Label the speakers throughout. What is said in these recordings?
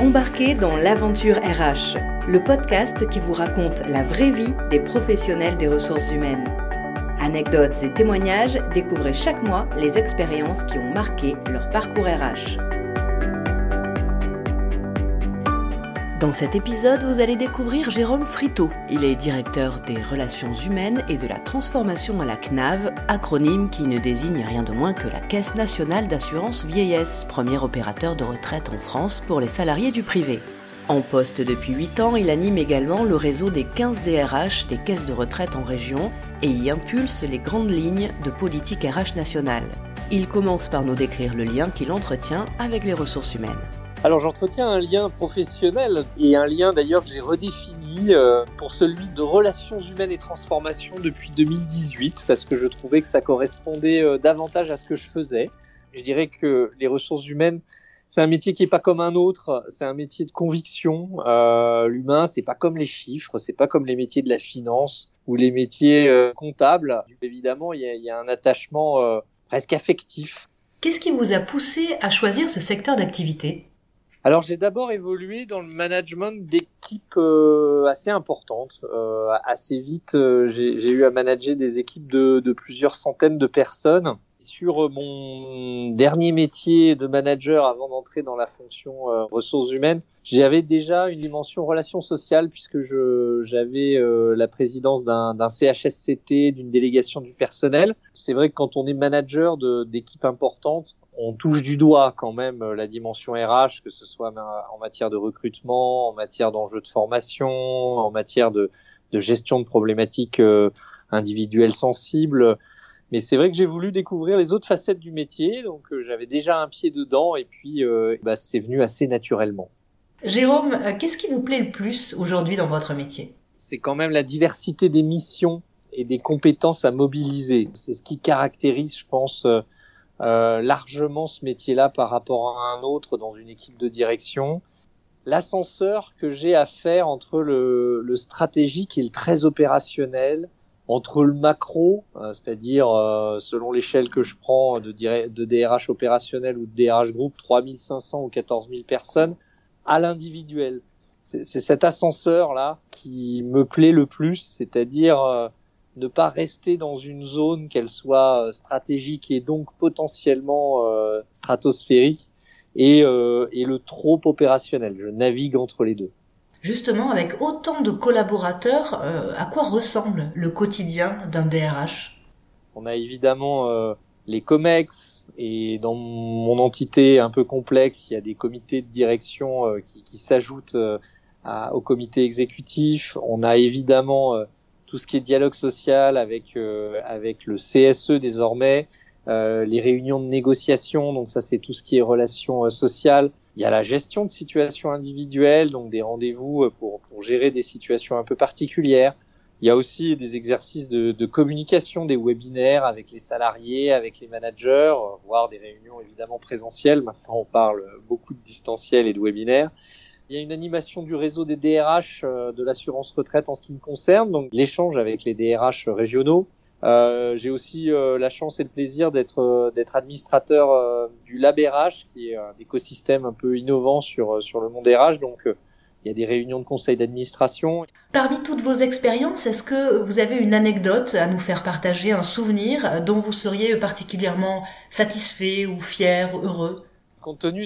Speaker 1: Embarquez dans l'aventure RH, le podcast qui vous raconte la vraie vie des professionnels des ressources humaines. Anecdotes et témoignages, découvrez chaque mois les expériences qui ont marqué leur parcours RH. Dans cet épisode, vous allez découvrir Jérôme Friteau. Il est directeur des relations humaines et de la transformation à la CNAV, acronyme qui ne désigne rien de moins que la Caisse nationale d'assurance vieillesse, premier opérateur de retraite en France pour les salariés du privé. En poste depuis 8 ans, il anime également le réseau des 15 DRH des caisses de retraite en région et y impulse les grandes lignes de politique RH nationale. Il commence par nous décrire le lien qu'il entretient avec les ressources humaines.
Speaker 2: Alors j'entretiens un lien professionnel et un lien d'ailleurs que j'ai redéfini pour celui de relations humaines et transformation depuis 2018 parce que je trouvais que ça correspondait davantage à ce que je faisais. Je dirais que les ressources humaines, c'est un métier qui est pas comme un autre, c'est un métier de conviction. L'humain, c'est pas comme les chiffres, c'est pas comme les métiers de la finance ou les métiers comptables. Évidemment, il y a un attachement presque affectif.
Speaker 1: Qu'est-ce qui vous a poussé à choisir ce secteur d'activité ?
Speaker 2: Alors j'ai d'abord évolué dans le management d'équipes assez importantes. Assez vite, j'ai eu à manager des équipes de plusieurs centaines de personnes. Sur mon dernier métier de manager avant d'entrer dans la fonction ressources humaines, j'avais déjà une dimension relations sociales puisque j'avais la présidence d'un CHSCT, d'une délégation du personnel. C'est vrai que quand on est manager d'équipes importantes, on touche du doigt quand même la dimension RH, que ce soit en matière de recrutement, en matière d'enjeux de formation, en matière de gestion de problématiques individuelles sensibles. Mais c'est vrai que j'ai voulu découvrir les autres facettes du métier, donc j'avais déjà un pied dedans et puis c'est venu assez naturellement.
Speaker 1: Jérôme, qu'est-ce qui vous plaît le plus aujourd'hui dans votre métier ?
Speaker 2: C'est quand même la diversité des missions et des compétences à mobiliser. C'est ce qui caractérise, je pense, largement ce métier-là par rapport à un autre dans une équipe de direction. L'ascenseur que j'ai à faire entre le stratégique et le très opérationnel, entre le macro, c'est-à-dire selon l'échelle que je prends de DRH opérationnel ou de DRH groupe, 3500 ou 14 000 personnes, à l'individuel. C'est cet ascenseur-là qui me plaît le plus, c'est-à-dire ne pas rester dans une zone, qu'elle soit stratégique et donc potentiellement stratosphérique, et le trop opérationnel. Je navigue entre les deux.
Speaker 1: Justement, avec autant de collaborateurs, à quoi ressemble le quotidien d'un DRH ?
Speaker 2: On a évidemment les COMEX, et dans mon entité un peu complexe, il y a des comités de direction qui s'ajoutent au comité exécutif. On a évidemment tout ce qui est dialogue social avec le CSE désormais, les réunions de négociation, donc ça c'est tout ce qui est relations sociales. Il y a la gestion de situations individuelles, donc des rendez-vous pour gérer des situations un peu particulières. Il y a aussi des exercices de communication, des webinaires avec les salariés, avec les managers, voire des réunions évidemment présentielles. Maintenant, on parle beaucoup de distanciel et de webinaires. Il y a une animation du réseau des DRH de l'assurance retraite en ce qui me concerne, donc l'échange avec les DRH régionaux. J'ai aussi la chance et le plaisir d'être administrateur du Lab RH, qui est un écosystème un peu innovant sur le monde RH. Donc, il y a des réunions de conseil d'administration.
Speaker 1: Parmi toutes vos expériences, est-ce que vous avez une anecdote à nous faire partager, un souvenir dont vous seriez particulièrement satisfait ou fier ou heureux ?
Speaker 2: Compte tenu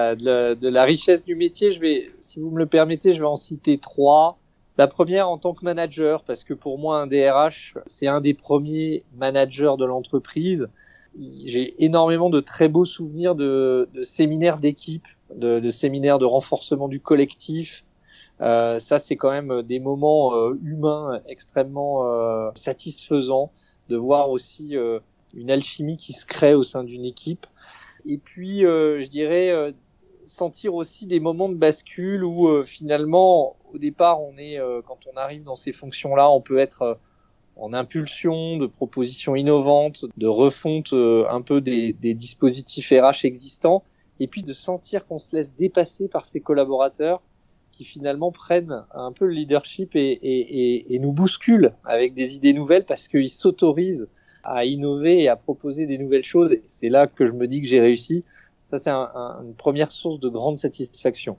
Speaker 2: de la richesse du métier, si vous me le permettez, je vais en citer 3. La première en tant que manager, parce que pour moi, un DRH, c'est un des premiers managers de l'entreprise. J'ai énormément de très beaux souvenirs de séminaires d'équipe, de séminaires de renforcement du collectif. Ça, c'est quand même des moments humains extrêmement satisfaisants, de voir aussi une alchimie qui se crée au sein d'une équipe. Et puis, je dirais sentir aussi des moments de bascule où finalement, au départ, quand on arrive dans ces fonctions-là, on peut être en impulsion de propositions innovantes, de refonte un peu des dispositifs RH existants, et puis de sentir qu'on se laisse dépasser par ses collaborateurs qui finalement prennent un peu le leadership et nous bousculent avec des idées nouvelles parce qu'ils s'autorisent à innover et à proposer des nouvelles choses. Et c'est là que je me dis que j'ai réussi. Ça, c'est une première source de grande satisfaction.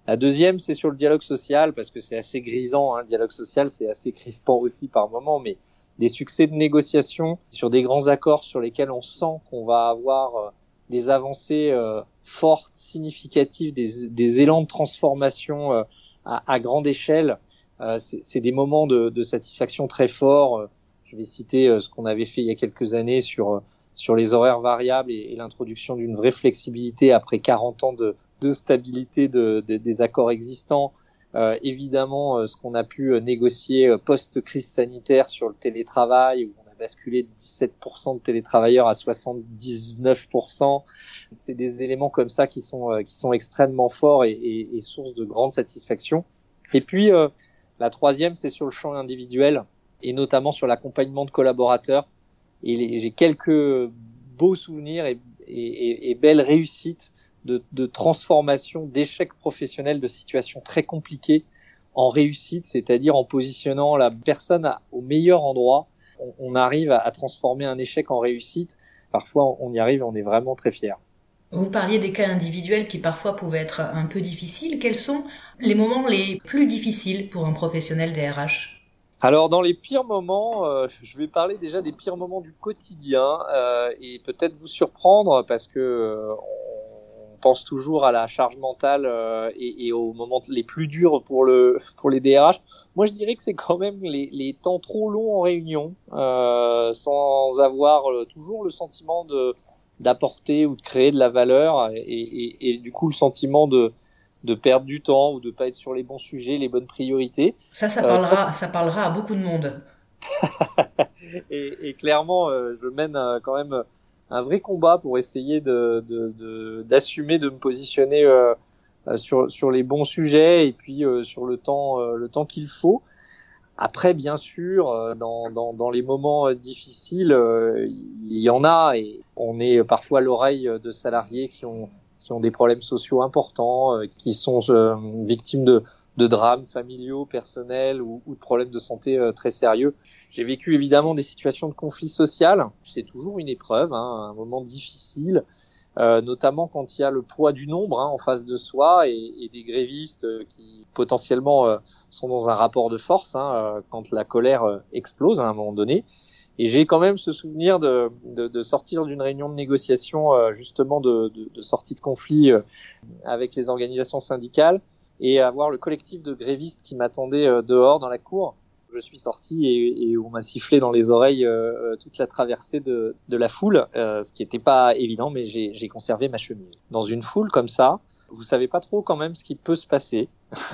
Speaker 2: La deuxième, c'est sur le dialogue social, parce que c'est assez grisant, hein. Le dialogue social, c'est assez crispant aussi par moment, mais des succès de négociation sur des grands accords sur lesquels on sent qu'on va avoir des avancées fortes, significatives, des élans de transformation à grande échelle. C'est des moments de satisfaction très forts. Je vais citer ce qu'on avait fait il y a quelques années sur les horaires variables et l'introduction d'une vraie flexibilité après 40 ans de stabilité des accords existants. Évidemment, ce qu'on a pu négocier post-crise sanitaire sur le télétravail, où on a basculé de 17% de télétravailleurs à 79%. C'est des éléments comme ça qui sont extrêmement forts et source de grande satisfaction. Et puis, la troisième, c'est sur le champ individuel et notamment sur l'accompagnement de collaborateurs. Et j'ai quelques beaux souvenirs et belles réussites de transformation, d'échecs professionnels, de situations très compliquées en réussite, c'est-à-dire en positionnant la personne au meilleur endroit. On arrive à transformer un échec en réussite. Parfois, on y arrive et on est vraiment très fiers.
Speaker 3: Vous parliez des cas individuels qui parfois pouvaient être un peu difficiles. Quels sont les moments les plus difficiles pour un professionnel des RH ?
Speaker 2: Alors, dans les pires moments, je vais parler déjà des pires moments du quotidien et peut-être vous surprendre parce que on pense toujours à la charge mentale et aux moments les plus durs pour les DRH. Moi, je dirais que c'est quand même les temps trop longs en réunion, sans avoir toujours le sentiment d'apporter ou de créer de la valeur et du coup le sentiment de perdre du temps ou de pas être sur les bons sujets, les bonnes priorités.
Speaker 3: Ça parlera à beaucoup de monde.
Speaker 2: et clairement, je mène quand même un vrai combat pour essayer d'assumer, de me positionner sur les bons sujets et puis sur le temps qu'il faut. Après, bien sûr, dans les moments difficiles, il y en a et on est parfois à l'oreille de salariés qui ont des problèmes sociaux importants, qui sont victimes de drames familiaux, personnels ou de problèmes de santé très sérieux. J'ai vécu évidemment des situations de conflit social. C'est toujours une épreuve, hein, un moment difficile, notamment quand il y a le poids du nombre en face de soi et des grévistes qui potentiellement sont dans un rapport de force quand la colère explose à un moment donné. Et j'ai quand même ce souvenir de sortir d'une réunion de négociation, justement de sortie de conflit avec les organisations syndicales et avoir le collectif de grévistes qui m'attendait dehors dans la cour. Je suis sorti et on m'a sifflé dans les oreilles toute la traversée de la foule, ce qui n'était pas évident, mais j'ai conservé ma chemise. Dans une foule comme ça, vous savez pas trop quand même ce qui peut se passer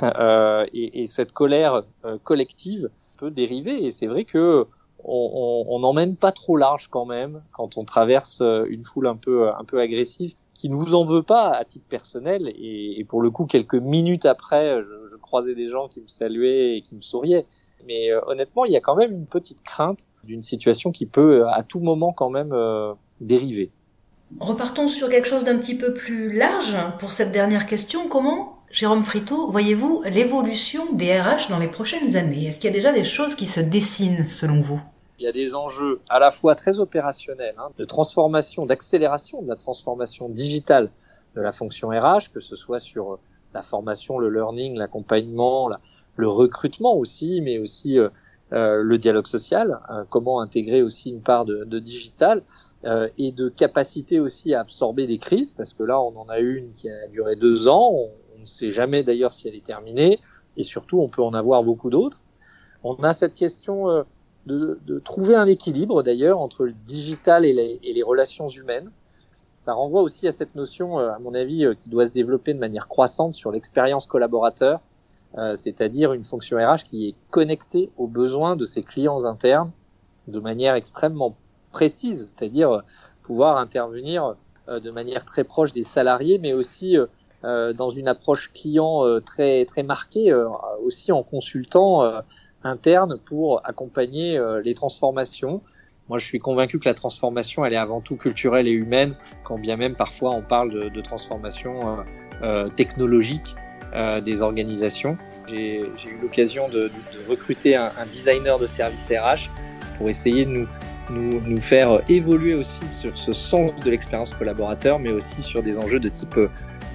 Speaker 2: et cette colère collective peut dériver. Et c'est vrai que on n'emmène pas trop large quand même quand on traverse une foule un peu agressive qui ne vous en veut pas à titre personnel et pour le coup quelques minutes après je croisais des gens qui me saluaient et qui me souriaient mais honnêtement il y a quand même une petite crainte d'une situation qui peut à tout moment quand même dériver.
Speaker 3: Repartons sur quelque chose d'un petit peu plus large pour cette dernière question. Comment, Jérôme Friteau, voyez-vous l'évolution des RH dans les prochaines années ? Est-ce qu'il y a déjà des choses qui se dessinent selon vous ?
Speaker 2: Il y a des enjeux à la fois très opérationnels, de transformation, d'accélération de la transformation digitale de la fonction RH, que ce soit sur la formation, le learning, l'accompagnement, le recrutement aussi, mais aussi le dialogue social, comment intégrer aussi une part de digital et de capacité aussi à absorber des crises, parce que là on en a eu une qui a duré 2 ans, on ne sait jamais d'ailleurs si elle est terminée, et surtout on peut en avoir beaucoup d'autres. On a cette question de trouver un équilibre d'ailleurs entre le digital et les relations humaines. Ça renvoie aussi à cette notion, à mon avis, qui doit se développer de manière croissante sur l'expérience collaborateur, c'est-à-dire une fonction RH qui est connectée aux besoins de ses clients internes de manière extrêmement précise, c'est-à-dire pouvoir intervenir de manière très proche des salariés, mais aussi dans une approche client très très marquée, aussi en consultant interne pour accompagner les transformations. Moi, je suis convaincu que la transformation, elle est avant tout culturelle et humaine, quand bien même parfois on parle de transformation technologique des organisations. J'ai eu l'occasion de recruter un designer de service RH pour essayer de nous faire évoluer aussi sur ce sens de l'expérience collaborateur, mais aussi sur des enjeux de type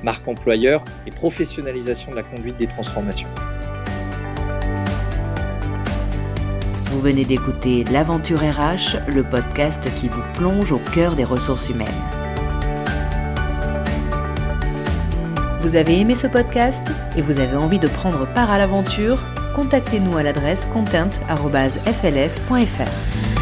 Speaker 2: marque employeur et professionnalisation de la conduite des transformations.
Speaker 1: Vous venez d'écouter l'Aventure RH, le podcast qui vous plonge au cœur des ressources humaines. Vous avez aimé ce podcast et vous avez envie de prendre part à l'aventure ? Contactez-nous à l'adresse content@flf.fr.